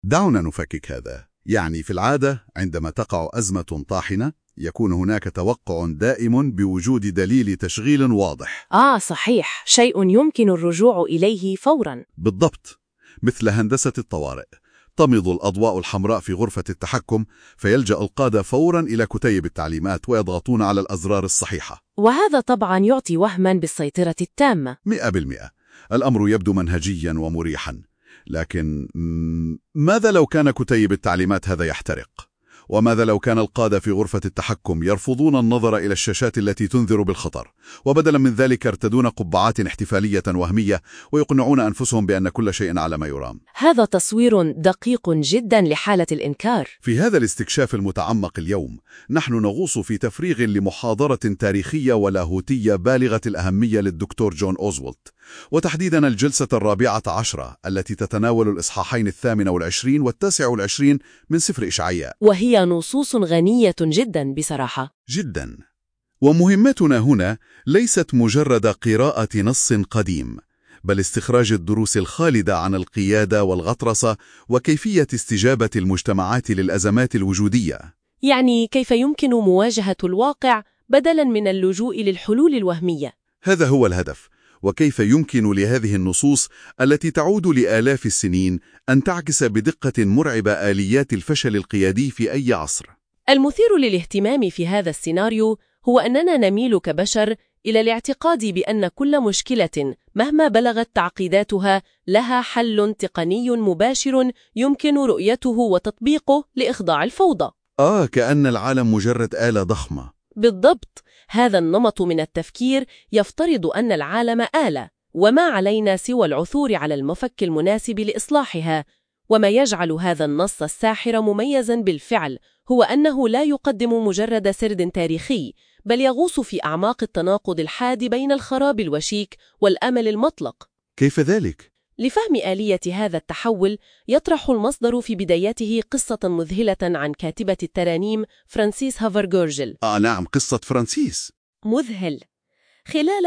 دعونا نفكك هذا. يعني في العادة عندما تقع أزمة طاحنة يكون هناك توقع دائم بوجود دليل تشغيل واضح. صحيح، شيء يمكن الرجوع إليه فوراً. بالضبط، مثل هندسة الطوارئ. تمض الأضواء الحمراء في غرفة التحكم فيلجأ القادة فوراً إلى كتيب التعليمات ويضغطون على الأزرار الصحيحة. وهذا طبعاً يعطي وهماً بالسيطرة التامة. 100%. الأمر يبدو منهجياً ومريحاً، لكن ماذا لو كان كتيب التعليمات هذا يحترق؟ وماذا لو كان القادة في غرفة التحكم يرفضون النظر إلى الشاشات التي تنذر بالخطر، وبدلا من ذلك يرتدون قبعات احتفالية وهمية ويقنعون أنفسهم بأن كل شيء على ما يرام؟ هذا تصوير دقيق جدا لحالة الإنكار. في هذا الاستكشاف المتعمق اليوم نحن نغوص في تفريغ لمحاضرة تاريخية ولاهوتية بالغة الأهمية للدكتور جون أوزولت، وتحديدا الجلسة 14 التي تتناول الإصحاحين 28 و29 من سفر إشعياء. وهي نصوص غنية جدا بصراحة. جدا. ومهمتنا هنا ليست مجرد قراءة نص قديم، بل استخراج الدروس الخالدة عن القيادة والغطرسة وكيفية استجابة المجتمعات للأزمات الوجودية. يعني كيف يمكن مواجهة الواقع بدلاً من اللجوء للحلول الوهمية. هذا هو الهدف. وكيف يمكن لهذه النصوص التي تعود لآلاف السنين أن تعكس بدقة مرعبة آليات الفشل القيادي في أي عصر؟ المثير للاهتمام في هذا السيناريو هو أننا نميل كبشر إلى الاعتقاد بأن كل مشكلة مهما بلغت تعقيداتها لها حل تقني مباشر يمكن رؤيته وتطبيقه لإخضاع الفوضى. كأن العالم مجرد آلة ضخمة. بالضبط، هذا النمط من التفكير يفترض أن العالم آلة، وما علينا سوى العثور على المفك المناسب لإصلاحها. وما يجعل هذا النص الساحر مميزاً بالفعل هو أنه لا يقدم مجرد سرد تاريخي، بل يغوص في أعماق التناقض الحاد بين الخراب الوشيك والأمل المطلق. كيف ذلك؟ لفهم آلية هذا التحول يطرح المصدر في بدايته قصة مذهلة عن كاتبة الترانيم فرانسيس هافرجورجل. نعم، قصة فرانسيس. مذهل. خلال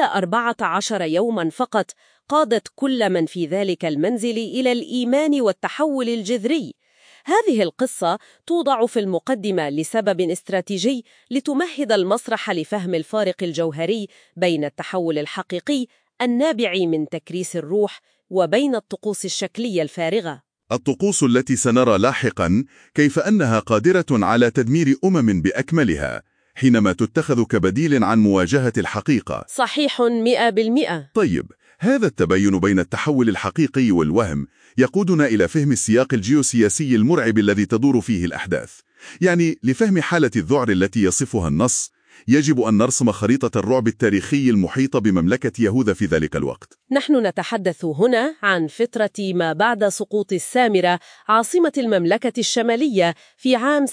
14 يوماً فقط قادت كل من في ذلك المنزل إلى الإيمان والتحول الجذري. هذه القصة توضع في المقدمة لسبب استراتيجي لتمهد المسرح لفهم الفارق الجوهري بين التحول الحقيقي النابع من تكريس الروح وبين الطقوس الشكلية الفارغة. الطقوس التي سنرى لاحقاً كيف أنها قادرة على تدمير بأكملها حينما تتخذ كبديل عن مواجهة الحقيقة. صحيح 100%. طيب، هذا التباين بين التحول الحقيقي والوهم يقودنا إلى فهم السياق الجيوسياسي المرعب الذي تدور فيه الأحداث. يعني لفهم حالة الذعر التي يصفها النص يجب أن نرسم خريطة الرعب التاريخي المحيطة بمملكة يهوذا في ذلك الوقت. نحن نتحدث هنا عن فترة ما بعد سقوط السامرة عاصمة المملكة الشمالية في عام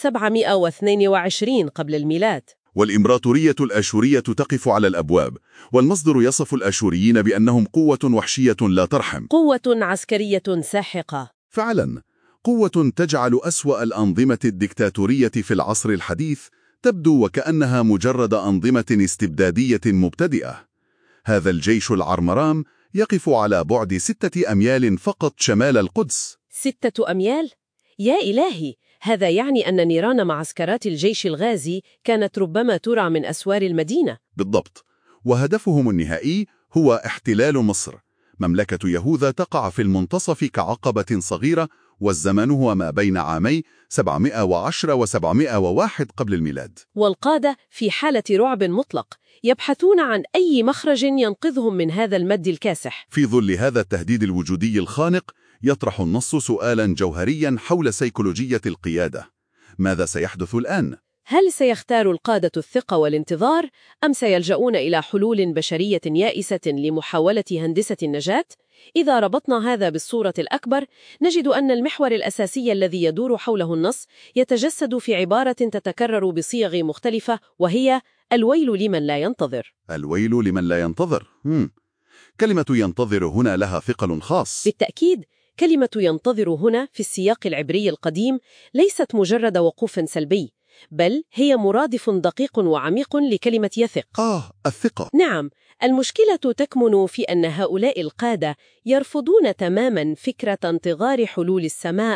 722 قبل الميلاد. والإمبراطورية الأشورية تقف على الأبواب، والمصدر يصف الأشوريين بأنهم قوة وحشية لا ترحم، قوة عسكرية ساحقة. فعلا، قوة تجعل أسوأ الأنظمة الديكتاتورية في العصر الحديث تبدو وكأنها مجرد أنظمة استبدادية مبتدئة. هذا الجيش العرمرام يقف على بعد 6 أميال فقط شمال القدس. 6 أميال؟ يا إلهي، هذا يعني أن نيران معسكرات الجيش الغازي كانت ربما ترى من أسوار المدينة. بالضبط، وهدفهم النهائي هو احتلال مصر. مملكة يهوذا تقع في المنتصف كعقبة صغيرة، والزمن هو ما بين عامي 710 و701 قبل الميلاد. والقادة في حالة رعب مطلق يبحثون عن أي مخرج ينقذهم من هذا المد الكاسح. في ظل هذا التهديد الوجودي الخانق يطرح النص سؤالا جوهريا حول سيكولوجية القيادة. ماذا سيحدث الآن؟ هل سيختار القادة الثقة والانتظار أم سيلجؤون إلى حلول بشرية يائسة لمحاولة هندسة النجاة؟ إذا ربطنا هذا بالصورة الأكبر نجد أن المحور الأساسي الذي يدور حوله النص يتجسد في عبارة تتكرر بصيغ مختلفة، وهي الويل لمن لا ينتظر. الويل لمن لا ينتظر. كلمة ينتظر هنا لها ثقل خاص. بالتأكيد، كلمة ينتظر هنا في السياق العبري القديم ليست مجرد وقوف سلبي، بل هي مرادف دقيق وعميق لكلمة يثق. الثقة. نعم، المشكلة تكمن في أن هؤلاء القادة يرفضون تماما فكرة انتظار حلول السماء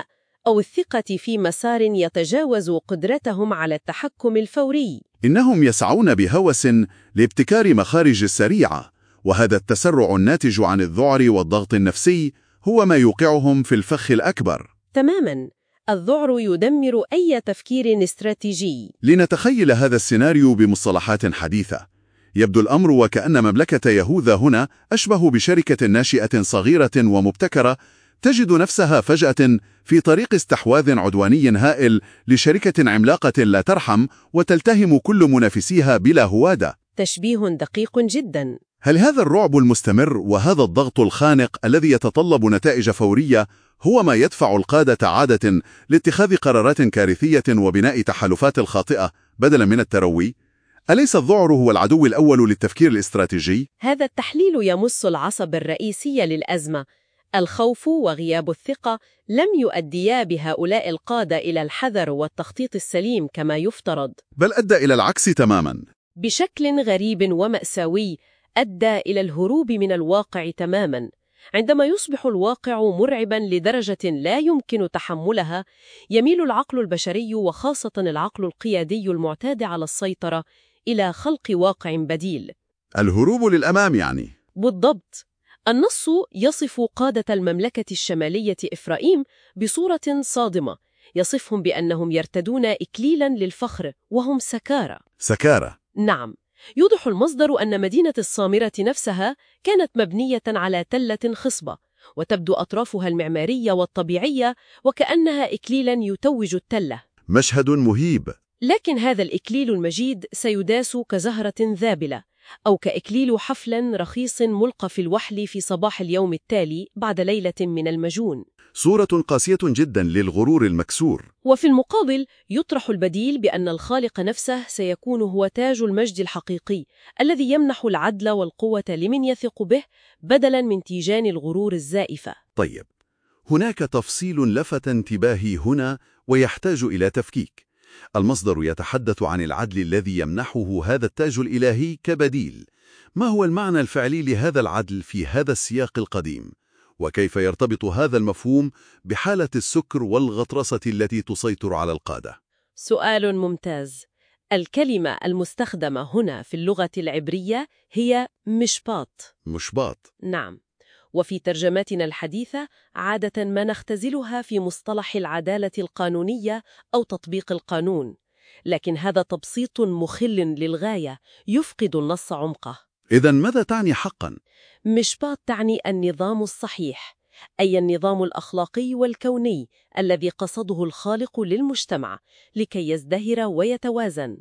أو الثقة في مسار يتجاوز قدرتهم على التحكم الفوري. إنهم يسعون بهوس لابتكار مخارج سريعة، وهذا التسرع الناتج عن الذعر والضغط النفسي هو ما يوقعهم في الفخ الأكبر. تماماً، الذعر يدمر أي تفكير استراتيجي. لنتخيل هذا السيناريو بمصطلحات حديثة. يبدو الأمر وكأن مملكة يهوذا هنا أشبه بشركة ناشئة صغيرة ومبتكرة تجد نفسها فجأة في طريق استحواذ عدواني هائل لشركة عملاقة لا ترحم وتلتهم كل منافسيها بلا هوادة. تشبيه دقيق جداً. هل هذا الرعب المستمر وهذا الضغط الخانق الذي يتطلب نتائج فورية هو ما يدفع القادة عادة لاتخاذ قرارات كارثية وبناء تحالفات الخاطئة بدلاً من التروي؟ أليس الذعر هو العدو الأول للتفكير الاستراتيجي؟ هذا التحليل يمس العصب الرئيسي للأزمة. الخوف وغياب الثقة لم يؤديا بهؤلاء القادة إلى الحذر والتخطيط السليم كما يفترض، بل أدى إلى العكس تماماً. بشكل غريب ومأساوي أدى إلى الهروب من الواقع تماماً. عندما يصبح الواقع مرعباً لدرجة لا يمكن تحملها، يميل العقل البشري وخاصة العقل القيادي المعتاد على السيطرة إلى خلق واقع بديل. الهروب للأمام يعني. بالضبط. النص يصف قادة المملكة الشمالية إفرايم بصورة صادمة، يصفهم بأنهم يرتدون إكليلاً للفخر وهم سكارى. سكارى. نعم، يوضح المصدر أن مدينة السامرة نفسها كانت مبنية على تلة خصبة، وتبدو أطرافها المعمارية والطبيعية وكأنها إكليلاً يتوج التلة. مشهد مهيب. لكن هذا الإكليل المجيد سيداس كزهرة ذابلة، أو كإكليل حفل رخيص ملقى في الوحل في صباح اليوم التالي بعد ليلة من المجون. صورة قاسية جدا للغرور المكسور. وفي المقابل يطرح البديل بأن الخالق نفسه سيكون هو تاج المجد الحقيقي الذي يمنح العدل والقوة لمن يثق به بدلاً من تيجان الغرور الزائفة. طيب، هناك تفصيل لفت انتباهي هنا ويحتاج إلى تفكيك. المصدر يتحدث عن العدل الذي يمنحه هذا التاج الإلهي كبديل. ما هو المعنى الفعلي لهذا العدل في هذا السياق القديم؟ وكيف يرتبط هذا المفهوم بحالة السكر والغطرسة التي تسيطر على القادة؟ سؤال ممتاز. الكلمة المستخدمة هنا في اللغة العبرية هي مشباط. مشباط. نعم، وفي ترجماتنا الحديثة عادة ما نختزلها في مصطلح العدالة القانونية أو تطبيق القانون، لكن هذا تبسيط مخل للغاية يفقد النص عمقه. إذن ماذا تعني حقاً؟ مشباط تعني النظام الصحيح، أي النظام الأخلاقي والكوني الذي قصده الخالق للمجتمع لكي يزدهر ويتوازن.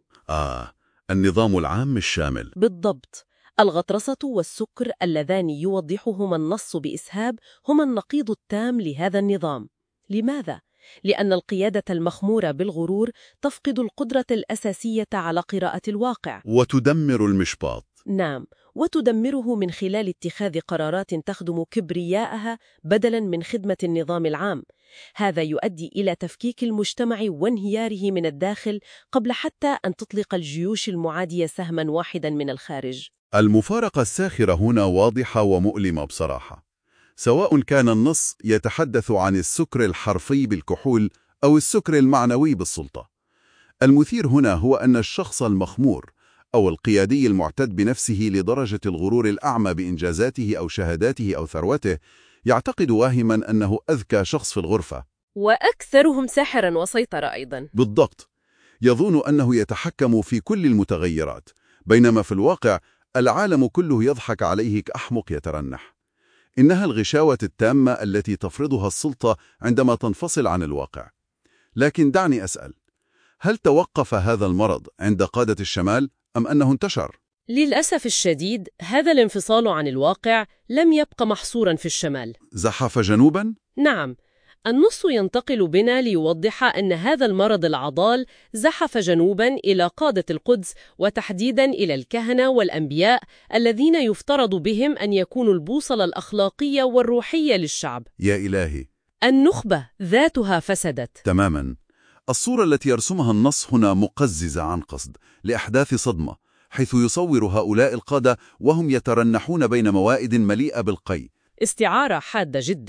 النظام العام الشامل. بالضبط. الغطرسة والسكر اللذان يوضحهما النص بإسهاب هما النقيض التام لهذا النظام. لماذا؟ لأن القيادة المخمورة بالغرور تفقد القدرة الأساسية على قراءة الواقع وتدمر المشباط. نعم، وتدمره من خلال اتخاذ قرارات تخدم كبرياءها بدلاً من خدمة النظام العام. هذا يؤدي إلى تفكيك المجتمع وانهياره من الداخل قبل حتى أن تطلق الجيوش المعادية سهماً واحداً من الخارج. المفارقة الساخرة هنا واضحة ومؤلمة بصراحة. سواء كان النص يتحدث عن السكر الحرفي بالكحول أو السكر المعنوي بالسلطة، المثير هنا هو أن الشخص المخمور أو القيادي المعتد بنفسه لدرجة الغرور الأعمى بإنجازاته أو شهاداته أو ثروته يعتقد واهما أنه أذكى شخص في الغرفة، وأكثرهم سحرا وسيطرة أيضا. بالضبط. يظن أنه يتحكم في كل المتغيرات، بينما في الواقع العالم كله يضحك عليه كأحمق يترنح. إنها الغشاوة التامة التي تفرضها السلطة عندما تنفصل عن الواقع. لكن دعني أسأل، هل توقف هذا المرض عند قادة الشمال أم أنه انتشر؟ للأسف الشديد هذا الانفصال عن الواقع لم يبقى محصورا في الشمال. زحف جنوبا؟ نعم، النص ينتقل بنا ليوضح أن هذا المرض العضال زحف جنوبا إلى قادة القدس، وتحديدا إلى الكهنة والأنبياء الذين يفترض بهم أن يكونوا البوصلة الأخلاقية والروحية للشعب. يا إلهي، النخبة ذاتها فسدت تماما. الصورة التي يرسمها النص هنا مقززة عن قصد لأحداث صدمة، حيث يصور هؤلاء القادة وهم يترنحون بين موائد مليئة بالقي. استعارة حادة جدا.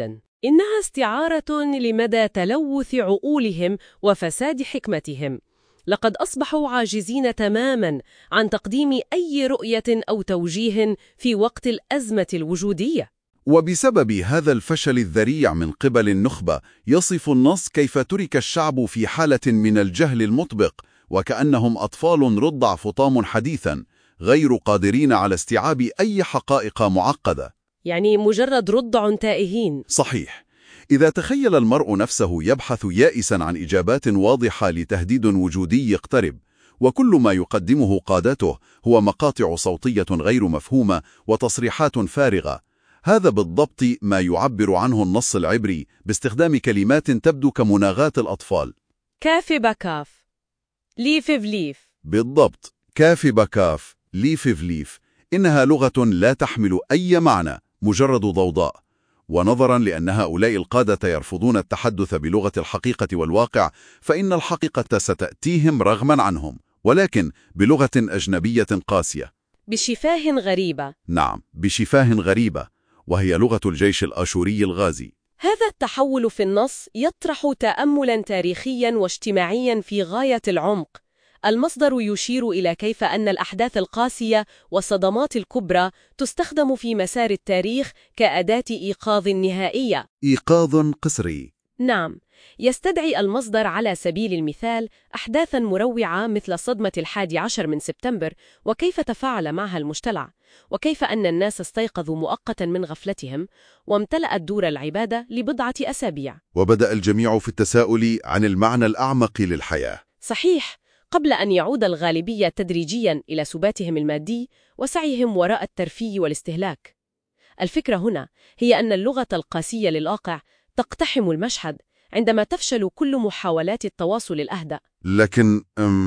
إنها استعارة لمدى تلوث عقولهم وفساد حكمتهم. لقد أصبحوا عاجزين تماماً عن تقديم أي رؤية أو توجيه في وقت الأزمة الوجودية. وبسبب هذا الفشل الذريع من قبل النخبة، يصف النص كيف ترك الشعب في حالة من الجهل المطبق، وكأنهم أطفال رضع فطام حديثاً، غير قادرين على استيعاب أي حقائق معقدة. يعني مجرد رضع تائهين. صحيح. إذا تخيل المرء نفسه يبحث يائساً عن إجابات واضحة لتهديد وجودي يقترب، وكل ما يقدمه قادته هو مقاطع صوتية غير مفهومة وتصريحات فارغة، هذا بالضبط ما يعبر عنه النص العبري باستخدام كلمات تبدو كمناغات الأطفال. كاف بكاف، ليف فليف. بالضبط، كاف بكاف، ليف فليف. إنها لغة لا تحمل أي معنى، مجرد ضوضاء. ونظراً لأن هؤلاء القادة يرفضون التحدث بلغة الحقيقة والواقع، فإن الحقيقة ستأتيهم رغماً عنهم، ولكن بلغة أجنبية قاسية. بشفاه غريبة. نعم، بشفاه غريبة، وهي لغة الجيش الآشوري الغازي. هذا التحول في النص يطرح تأملاً تاريخياً واجتماعياً في غاية العمق. المصدر يشير إلى كيف أن الأحداث القاسية والصدمات الكبرى تستخدم في مسار التاريخ كأداة إيقاظ نهائية. إيقاظ قسري. نعم، يستدعي المصدر على سبيل المثال أحداثاً مروعة مثل صدمة 11 من سبتمبر وكيف تفاعل معها المجتمع، وكيف أن الناس استيقظوا مؤقتاً من غفلتهم وامتلأت دور العبادة لبضعة أسابيع. وبدأ الجميع في التساؤل عن المعنى الأعمق للحياة. صحيح، قبل أن يعود الغالبية تدريجياً إلى سباتهم المادي وسعيهم وراء الترفيه والاستهلاك. الفكرة هنا هي أن اللغة القاسية للواقع تقتحم المشهد عندما تفشل كل محاولات التواصل الأهدأ. لكن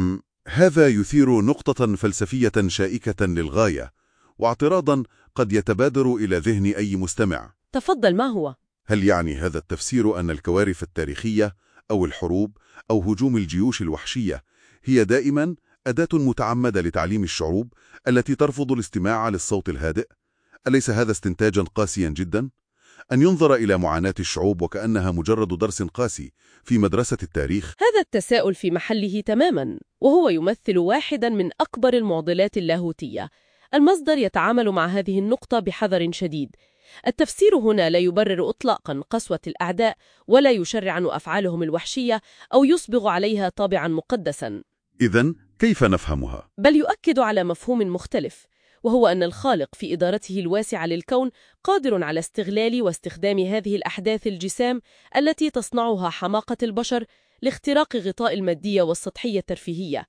هذا يثير نقطة فلسفية شائكة للغاية، واعتراضاً قد يتبادر إلى ذهن أي مستمع. تفضل، ما هو؟ هل يعني هذا التفسير أن الكوارث التاريخية أو الحروب أو هجوم الجيوش الوحشية هي دائماً أداة متعمدة لتعليم الشعوب التي ترفض الاستماع للصوت الهادئ؟ أليس هذا استنتاجاً قاسياً جداً؟ أن ينظر إلى معاناة الشعوب وكأنها مجرد درس قاسي في مدرسة التاريخ؟ هذا التساؤل في محله تماماً، وهو يمثل واحداً من أكبر المعضلات اللاهوتية. المصدر يتعامل مع هذه النقطة بحذر شديد. التفسير هنا لا يبرر إطلاقاً قسوة الأعداء ولا يشرع أفعالهم الوحشية أو يصبغ عليها طابعاً مقدساً. إذن كيف نفهمها؟ بل يؤكد على مفهوم مختلف، وهو أن الخالق في إدارته الواسعة للكون قادر على استغلال واستخدام هذه الأحداث الجسام التي تصنعها حماقة البشر لاختراق غطاء المادية والسطحية الترفيهية.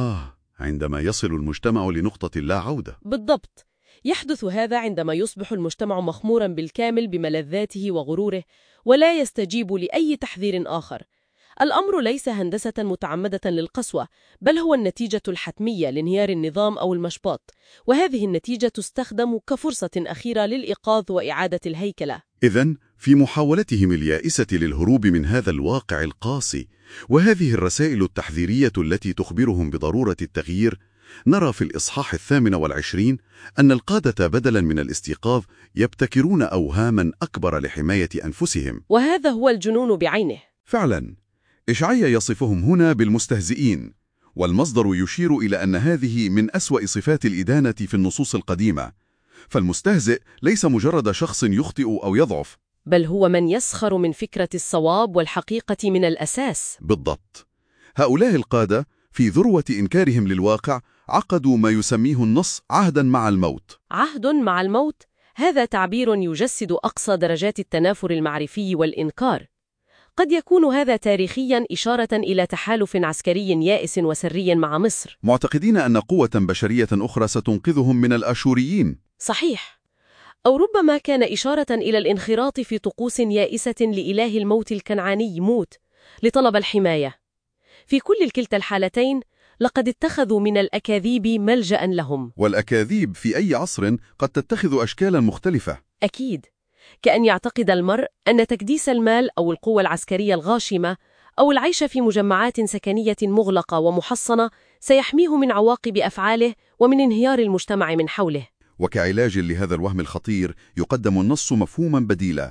عندما يصل المجتمع لنقطة لا عودة. بالضبط، يحدث هذا عندما يصبح المجتمع مخموراً بالكامل بملذاته وغروره ولا يستجيب لأي تحذير آخر. الأمر ليس هندسة متعمدة للقسوة، بل هو النتيجة الحتمية لانهيار النظام أو المشباط، وهذه النتيجة تستخدم كفرصة أخيرة للإيقاظ وإعادة الهيكلة. إذن في محاولتهم اليائسة للهروب من هذا الواقع القاسي وهذه الرسائل التحذيرية التي تخبرهم بضرورة التغيير، نرى في الإصحاح 28 أن القادة بدلاً من الاستيقاظ يبتكرون أوهاماً أكبر لحماية أنفسهم. وهذا هو الجنون بعينه. فعلاً، إشعياء يصفهم هنا بالمستهزئين، والمصدر يشير إلى أن هذه من أسوأ صفات الإدانة في النصوص القديمة. فالمستهزئ ليس مجرد شخص يخطئ أو يضعف، بل هو من يسخر من فكرة الصواب والحقيقة من الأساس. بالضبط. هؤلاء القادة في ذروة إنكارهم للواقع عقدوا ما يسميه النص عهداً مع الموت. عهد مع الموت، هذا تعبير يجسد أقصى درجات التنافر المعرفي والإنكار. قد يكون هذا تاريخياً إشارة إلى تحالف عسكري يائس وسري مع مصر، معتقدين أن قوة بشرية أخرى ستنقذهم من الآشوريين. صحيح. أو ربما كان إشارة إلى الانخراط في طقوس يائسة لإله الموت الكنعاني موت لطلب الحماية. في كل كلتا الحالتين لقد اتخذوا من الأكاذيب ملجأ لهم. والأكاذيب في أي عصر قد تتخذ أشكالاً مختلفة. أكيد، كأن يعتقد المرء أن تكديس المال أو القوة العسكرية الغاشمة أو العيش في مجمعات سكنية مغلقة ومحصنة سيحميه من عواقب أفعاله ومن انهيار المجتمع من حوله. وكعلاج لهذا الوهم الخطير يقدم النص مفهوما بديلا.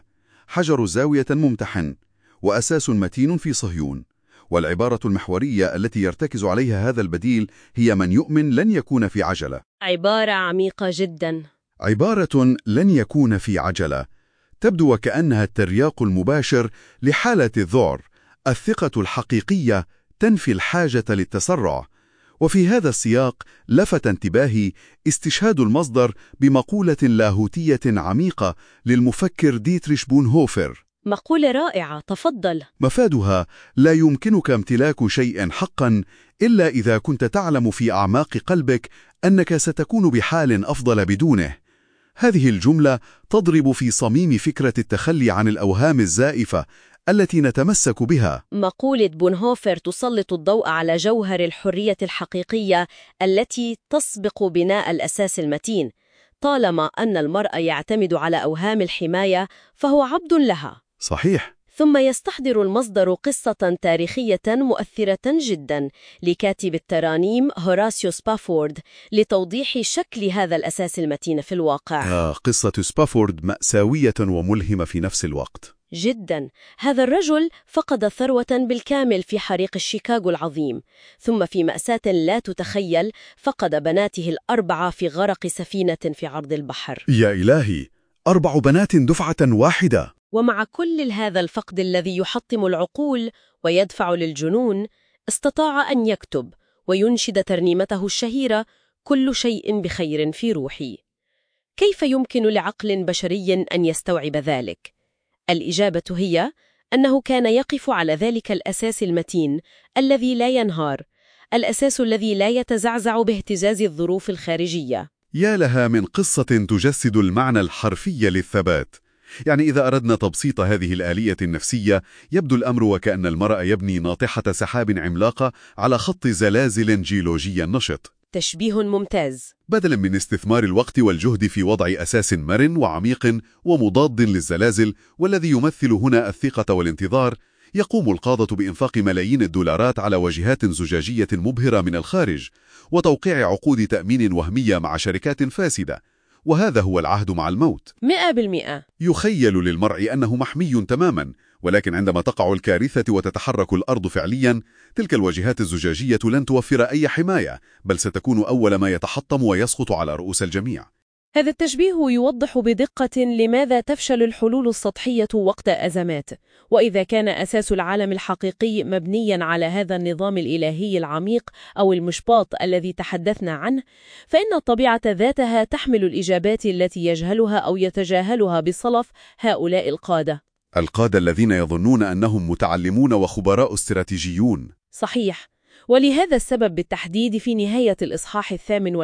حجر زاوية ممتحن، وأساس متين في صهيون. والعبارة المحورية التي يرتكز عليها هذا البديل هي: من يؤمن لن يكون في عجلة. عبارة عميقة جدا. عبارة لن يكون في عجلة تبدو وكأنها الترياق المباشر لحالة الذعر. الثقة الحقيقية تنفي الحاجة للتسرع. وفي هذا السياق لفت انتباهي استشهاد المصدر بمقولة لاهوتية عميقة للمفكر ديتريش بونهوفر. مقولة رائعة، تفضل. مفادها: لا يمكنك امتلاك شيء حقا إلا إذا كنت تعلم في أعماق قلبك أنك ستكون بحال أفضل بدونه. هذه الجملة تضرب في صميم فكرة التخلي عن الأوهام الزائفة التي نتمسك بها. مقولة بونهوفر تسلط الضوء على جوهر الحرية الحقيقية التي تسبق بناء الأساس المتين. طالما أن المرء يعتمد على أوهام الحماية فهو عبد لها. صحيح. ثم يستحضر المصدر قصة تاريخية مؤثرة جدا لكاتب الترانيم هوراسيو سبافورد لتوضيح شكل هذا الأساس المتين في الواقع. قصة سبافورد مأساوية وملهمة في نفس الوقت. جدا. هذا الرجل فقد ثروة بالكامل في حريق شيكاغو العظيم، ثم في مأساة لا تتخيل فقد بناته ال4 في غرق سفينة في عرض البحر. يا إلهي، 4 بنات دفعة واحدة! ومع كل هذا الفقد الذي يحطم العقول ويدفع للجنون، استطاع أن يكتب وينشد ترنيمته الشهيرة: كل شيء بخير في روحي. كيف يمكن لعقل بشري أن يستوعب ذلك؟ الإجابة هي أنه كان يقف على ذلك الأساس المتين الذي لا ينهار، الأساس الذي لا يتزعزع باهتزاز الظروف الخارجية. يا لها من قصة تجسد المعنى الحرفي للثبات. يعني إذا أردنا تبسيط هذه الآلية النفسية، يبدو الأمر وكأن المرء يبني ناطحة سحاب عملاقة على خط زلازل جيولوجي نشط. تشبيه ممتاز. بدلاً من استثمار الوقت والجهد في وضع أساس مرن وعميق ومضاد للزلازل، والذي يمثل هنا الثقة والانتظار، يقوم القادة بإنفاق ملايين الدولارات على واجهات زجاجية مبهرة من الخارج، وتوقيع عقود تأمين وهمية مع شركات فاسدة. وهذا هو العهد مع الموت. 100%. يخيل للمرء أنه محمي تماماً، ولكن عندما تقع الكارثة وتتحرك الأرض فعلياً، تلك الواجهات الزجاجية لن توفر أي حماية، بل ستكون أول ما يتحطم ويسقط على رؤوس الجميع. هذا التشبيه يوضح بدقة لماذا تفشل الحلول السطحية وقت أزمات. وإذا كان أساس العالم الحقيقي مبنياً على هذا النظام الإلهي العميق أو المشباط الذي تحدثنا عنه، فإن الطبيعة ذاتها تحمل الإجابات التي يجهلها أو يتجاهلها بصلف هؤلاء القادة الذين يظنون أنهم متعلمون وخبراء استراتيجيون. صحيح. ولهذا السبب بالتحديد في نهاية الإصحاح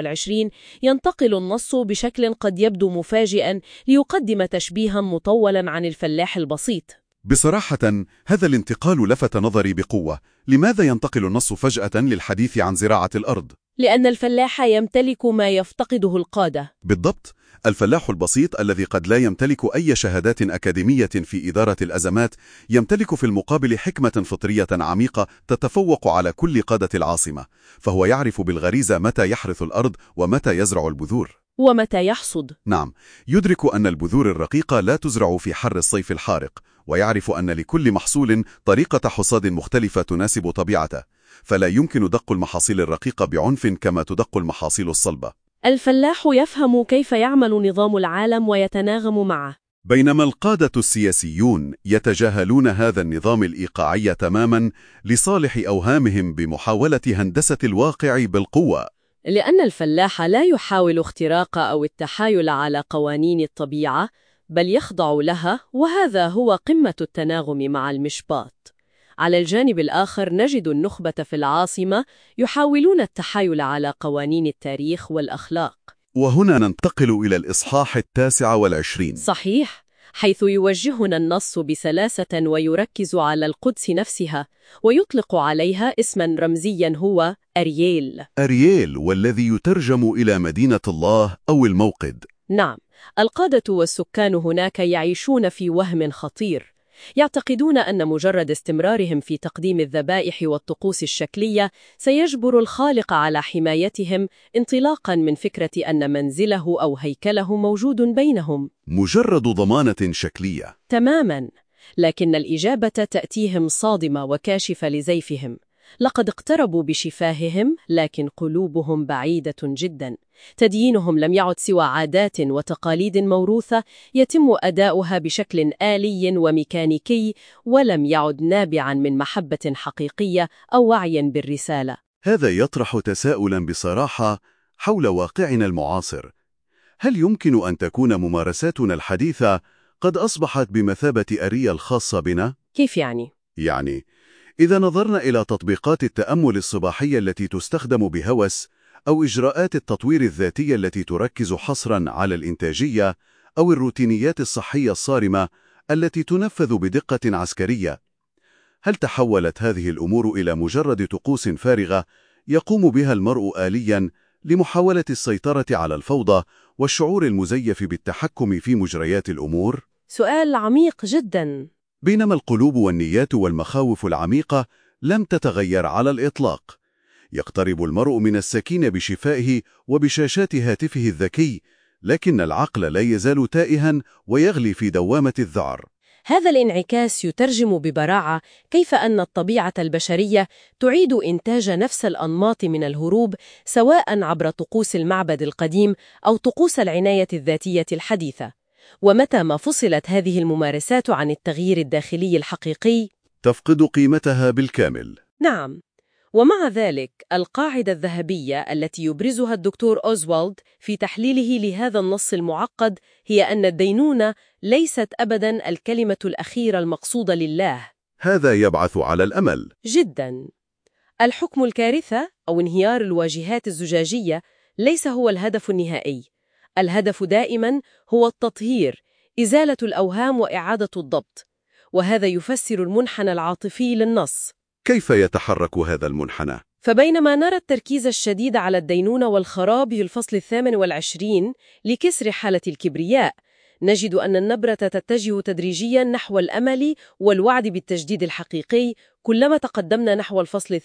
28 ينتقل النص بشكل قد يبدو مفاجئا ليقدم تشبيها مطولا عن الفلاح البسيط. بصراحة هذا الانتقال لفت نظري بقوة. لماذا ينتقل النص فجأة للحديث عن زراعة الأرض؟ لأن الفلاح يمتلك ما يفتقده القادة. بالضبط، الفلاح البسيط الذي قد لا يمتلك أي شهادات أكاديمية في إدارة الأزمات، يمتلك في المقابل حكمة فطرية عميقة تتفوق على كل قادة العاصمة، فهو يعرف بالغريزة متى يحرث الأرض ومتى يزرع البذور ومتى يحصد. نعم، يدرك أن البذور الرقيقة لا تزرع في حر الصيف الحارق، ويعرف أن لكل محصول طريقة حصاد مختلفة تناسب طبيعته، فلا يمكن دق المحاصيل الرقيقة بعنف كما تدق المحاصيل الصلبة. الفلاح يفهم كيف يعمل نظام العالم ويتناغم معه، بينما القادة السياسيون يتجاهلون هذا النظام الإيقاعي تماما لصالح أوهامهم بمحاولة هندسة الواقع بالقوة. لأن الفلاح لا يحاول اختراق أو التحايل على قوانين الطبيعة، بل يخضع لها، وهذا هو قمة التناغم مع المشباط. على الجانب الآخر نجد النخبة في العاصمة يحاولون التحايل على قوانين التاريخ والأخلاق. وهنا ننتقل إلى الإصحاح 29. صحيح، حيث يوجهنا النص بسلاسة ويركز على القدس نفسها، ويطلق عليها اسما رمزيا هو أرييل، والذي يترجم إلى مدينة الله أو الموقد. نعم، القادة والسكان هناك يعيشون في وهم خطير. يعتقدون أن مجرد استمرارهم في تقديم الذبائح والطقوس الشكلية سيجبر الخالق على حمايتهم، انطلاقاً من فكرة أن منزله أو هيكله موجود بينهم. مجرد ضمانة شكلية. تماماً، لكن الإجابة تأتيهم صادمة وكاشفة لزيفهم. لقد اقتربوا بشفاههم، لكن قلوبهم بعيدة جداً. تديينهم لم يعد سوى عادات وتقاليد موروثة يتم أداؤها بشكل آلي وميكانيكي، ولم يعد نابعاً من محبة حقيقية أو وعي بالرسالة. هذا يطرح تساؤلاً بصراحة حول واقعنا المعاصر. هل يمكن أن تكون ممارساتنا الحديثة قد أصبحت بمثابة أرية الخاصة بنا؟ كيف يعني؟ يعني، إذا نظرنا إلى تطبيقات التأمل الصباحية التي تستخدم بهوس، أو إجراءات التطوير الذاتية التي تركز حصراً على الإنتاجية، أو الروتينيات الصحية الصارمة التي تنفذ بدقة عسكرية، هل تحولت هذه الأمور إلى مجرد طقوس فارغة يقوم بها المرء آلياً لمحاولة السيطرة على الفوضى والشعور المزيف بالتحكم في مجريات الأمور؟ سؤال عميق جداً. بينما القلوب والنيات والمخاوف العميقة لم تتغير على الإطلاق. يقترب المرء من السكينة بشفائه وبشاشات هاتفه الذكي، لكن العقل لا يزال تائها ويغلي في دوامة الذعر. هذا الانعكاس يترجم ببراعة كيف أن الطبيعة البشرية تعيد إنتاج نفس الأنماط من الهروب، سواء عبر طقوس المعبد القديم أو طقوس العناية الذاتية الحديثة. ومتى ما فصلت هذه الممارسات عن التغيير الداخلي الحقيقي، تفقد قيمتها بالكامل. نعم. ومع ذلك، القاعدة الذهبية التي يبرزها الدكتور أوزوالد في تحليله لهذا النص المعقد هي أن الدينونة ليست أبداً الكلمة الأخيرة المقصودة لله. هذا يبعث على الأمل. جداً. الحكم الكارثة أو انهيار الواجهات الزجاجية ليس هو الهدف النهائي. الهدف دائماً هو التطهير، إزالة الأوهام وإعادة الضبط. وهذا يفسر المنحنى العاطفي للنص. كيف يتحرك هذا المنحنى؟ فبينما نرى التركيز الشديد على الدينونة والخراب في الفصل 28 لكسر حالة الكبرياء، نجد أن النبرة تتجه تدريجياً نحو الأمل والوعد بالتجديد الحقيقي كلما تقدمنا نحو الفصل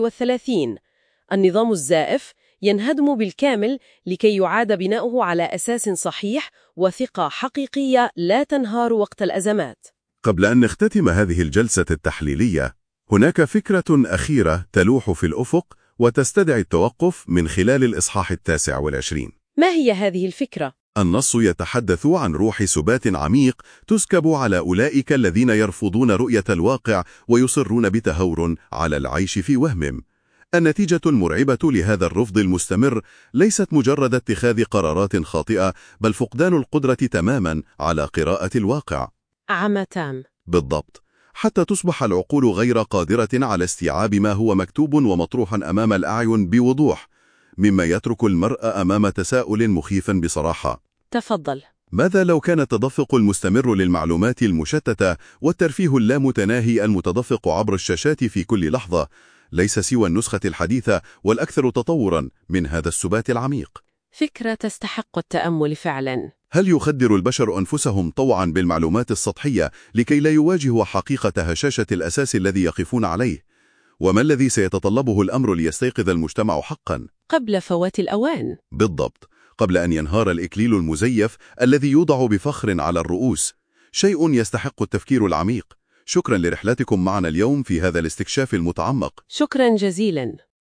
33. النظام الزائف ينهدم بالكامل لكي يعاد بناؤه على أساس صحيح وثقة حقيقية لا تنهار وقت الأزمات. قبل أن نختتم هذه الجلسة التحليلية، هناك فكرة أخيرة تلوح في الأفق وتستدعي التوقف من خلال الإصحاح 29. ما هي هذه الفكرة؟ النص يتحدث عن روح سبات عميق تسكب على أولئك الذين يرفضون رؤية الواقع ويصرون بتهور على العيش في وهم. النتيجة المرعبة لهذا الرفض المستمر ليست مجرد اتخاذ قرارات خاطئة، بل فقدان القدرة تماما على قراءة الواقع. عمى تام. بالضبط، حتى تصبح العقول غير قادرة على استيعاب ما هو مكتوب ومطروح أمام الأعين بوضوح، مما يترك المرء أمام تساؤل مخيف بصراحة. تفضل. ماذا لو كان التدفق المستمر للمعلومات المشتتة والترفيه اللامتناهي المتدفق عبر الشاشات في كل لحظة ليس سوى النسخة الحديثة والأكثر تطوراً من هذا السبات العميق؟ فكرة تستحق التأمل فعلاً. هل يخدر البشر أنفسهم طوعاً بالمعلومات السطحية لكي لا يواجهوا حقيقة هشاشة الأساس الذي يقفون عليه؟ وما الذي سيتطلبه الأمر ليستيقظ المجتمع حقاً؟ قبل فوات الأوان. بالضبط، قبل أن ينهار الإكليل المزيف الذي يوضع بفخر على الرؤوس. شيء يستحق التفكير العميق. شكراً لرحلتكم معنا اليوم في هذا الاستكشاف المتعمق. شكراً جزيلاً.